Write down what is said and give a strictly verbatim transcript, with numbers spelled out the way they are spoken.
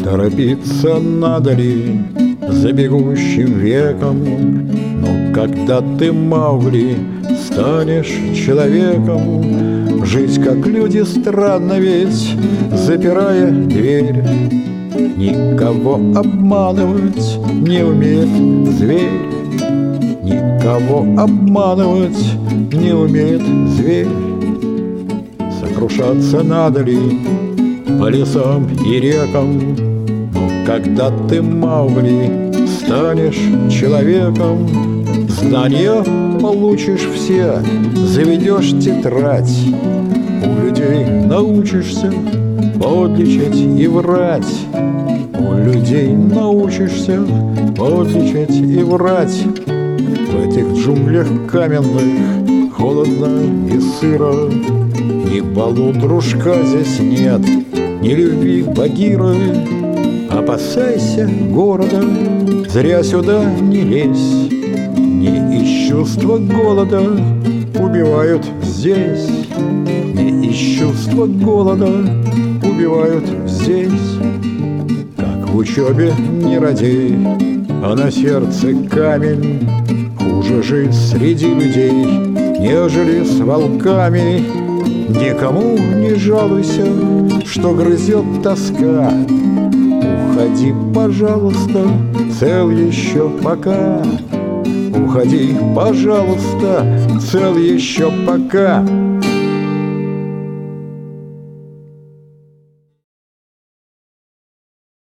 Торопиться надо ли за бегущим веком? Но когда ты, Маугли, станешь человеком, жизнь, как люди, странно ведь, запирая дверь. Никого обманывать не умеет зверь, никого обманывать не умеет зверь. Сокрушаться надо ли по лесам и рекам? Но когда ты, Маугли, станешь человеком, знания получишь все, заведешь тетрадь, у людей научишься подлечить и врать, у людей научишься подлечить и врать. В этих джунглях каменных холодно и сыро, ни балу дружка здесь нет, ни любви Багиры. Опасайся города, зря сюда не лезь, не из чувства голода убивают здесь, не из чувства голода убивают здесь. Как в учебе не радей, а на сердце камень, хуже жить среди людей, нежели с волками. Никому не жалуйся, что грызет тоска, уходи, пожалуйста, цел еще пока. Уходи, пожалуйста, цел еще пока.